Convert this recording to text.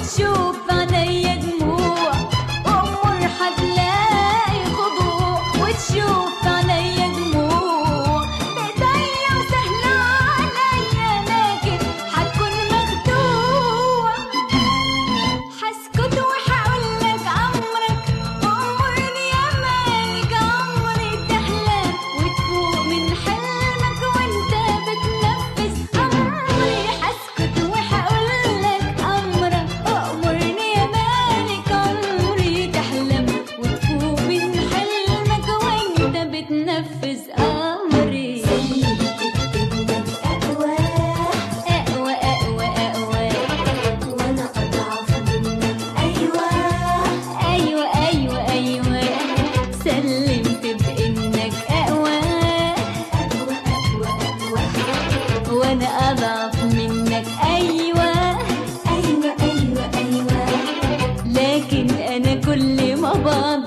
وتشوف عينيا دموع، وأمور حتلاقي خضوع وتشوف عينيا دموع. بإيديا وسهلة عليا لكن حتكون مخدوع. حسكت وحقولك أمرك وأمرني يا مالك عمري تحلم وتفوق من حلمك وانت بتنفذ أمري. حسكت وحقولك أمرك وأمرني يا مالك عمري تحلم وتفوق من حلمك وانت بتنفذ أمري. سلمتك إنك أقوى أقوى أقوى أقوى، وأنا أضعف منك. أيوة أيوة أيوة أيوة، سلمت بإنك أقوى أقوى أقوى أقوى، وأنا أضعف منك. أيوة أيوة أيوة أيوة. لكن أنا كل ما بقدر